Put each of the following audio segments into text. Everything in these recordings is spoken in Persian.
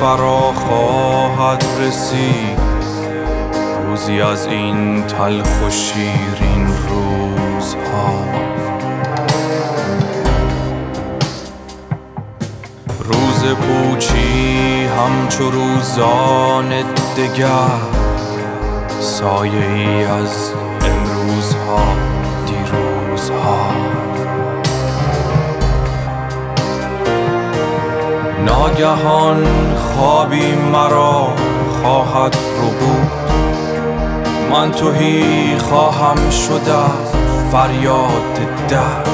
فرا خواهد رسید، روزی از این تلخ و شیرین روزها. روز پوچی همچو روزان دگر، سایه ای از امروزها دیروزها. ناگهان خوابی مرا خواهد ربود، من تهی خواهم شده فریاد درد.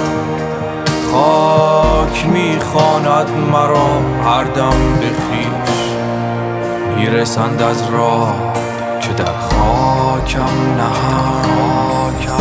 خاک میخواند مرا هر دم به خویش، میرسند از راه که در خاکم نهان.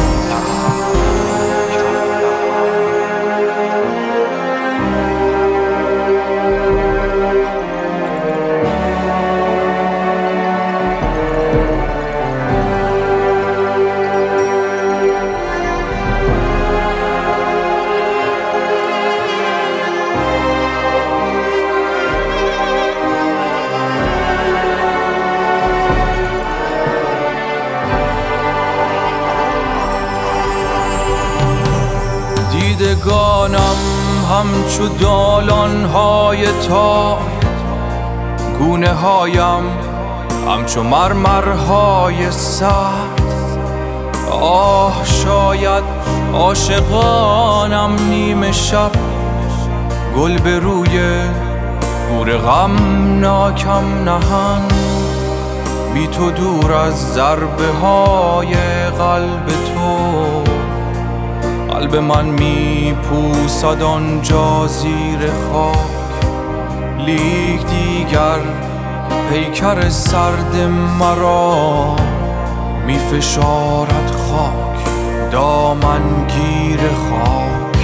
دیدگانم همچو دالان‌های تار، گونه هایم همچو مرمرهای سرد. آه شاید عاشقانم نیمه شب، گل به روی گور غمناکم نهند. بی تو دور از ضربه های قلب تو، قلب من میپوسد آنجا زیر خاک. لیک دیگر پیکر سرد مرا میفشارد خاک، دامنگیر خاک.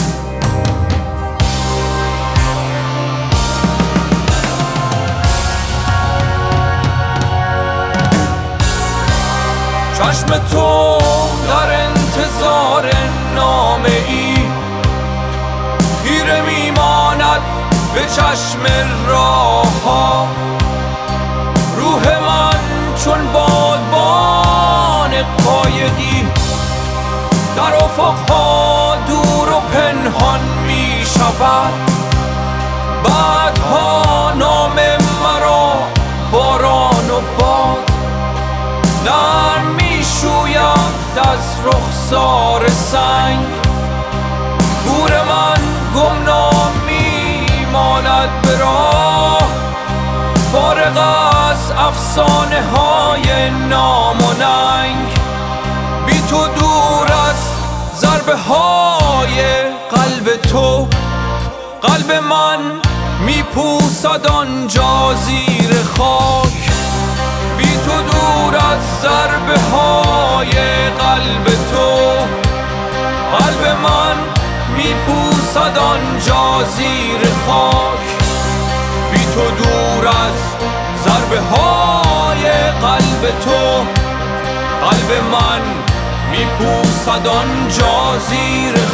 چشم تو در انتظار نامه ای، خیره میماند به چشم راه ها. روح من چون بادبان قایقی، در افقها دور و پنهان می شود. بعدها نام مرا باران و باد، نرم می شوید از رخسار سنگ. گور من گمنامی ماند به راه، فارغ از افسانه های نام و ننگ. بی تو دور از ضربه های قلب تو، قلب من میپوسد آنجا زیر خاک. بی تو دور از ضربه های قلب تو، قلب من میپوسد آنجا زیر خاک. بی تو دور از ضربه های قلب تو، قلب من میپوسد آنجا زیر